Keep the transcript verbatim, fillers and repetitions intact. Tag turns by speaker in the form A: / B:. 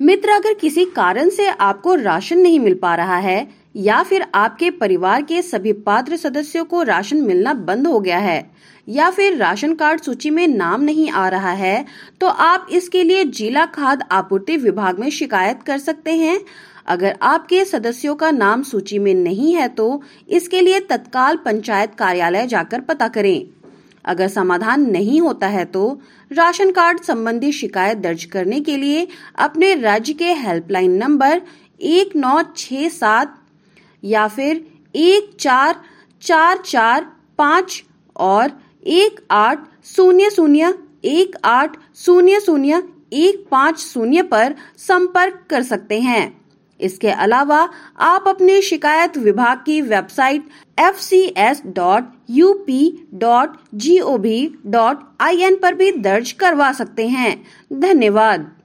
A: मित्र, अगर किसी कारण से आपको राशन नहीं मिल पा रहा है या फिर आपके परिवार के सभी पात्र सदस्यों को राशन मिलना बंद हो गया है या फिर राशन कार्ड सूची में नाम नहीं आ रहा है, तो आप इसके लिए जिला खाद्य आपूर्ति विभाग में शिकायत कर सकते हैं। अगर आपके सदस्यों का नाम सूची में नहीं है तो इसके लिए तत्काल पंचायत कार्यालय जाकर पता करें। अगर समाधान नहीं होता है तो राशन कार्ड संबंधी शिकायत दर्ज करने के लिए अपने राज्य के हेल्पलाइन नंबर एक नौ छह सात या फिर एक चार चार चार पाँच और एक आठ शून्य शून्य एक आठ शून्य शून्य एक पाँच शून्य पर संपर्क कर सकते हैं। इसके अलावा आप अपनी शिकायत विभाग की website F C S dot U P dot G O V dot I N पर भी दर्ज करवा सकते हैं। धन्यवाद।